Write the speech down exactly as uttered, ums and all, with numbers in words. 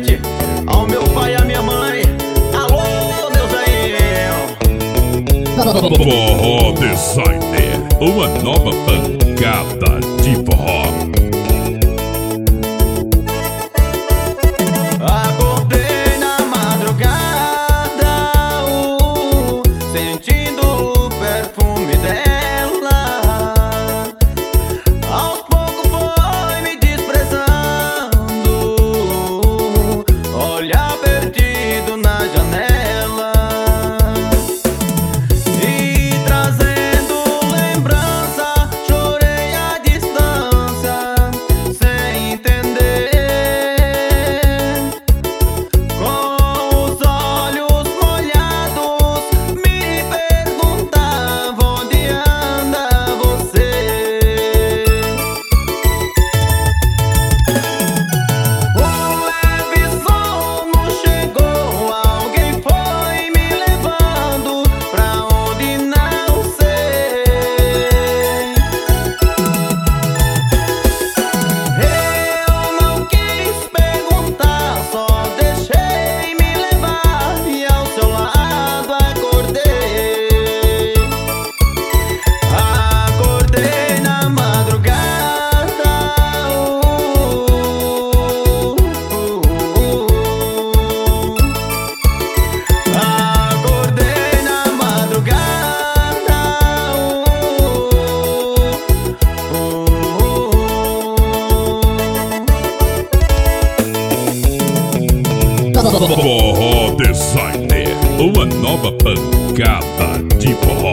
presente ao meu pai e à minha mãe. Alô, meu Zé! Forró Designer, uma nova pancada de forró. Acordei na madrugada, uh, sentindo o perfume dela. Aos poucos foi me desprezando, olhar perdido na janela e trazendo lembrança. Chorei à distância, sem entender. Com os olhos molhados, me perguntava: onde anda você? Um leve sono chegou, alguém foi me levando pra onde não sei. Eu não quis perguntar, só deixei me levar e ao seu lado acordei. Acordei na madrugada, uh, uh, uh. Acordei na madrugada, uh, uh. Forró Designer, uma nova pancada de forró.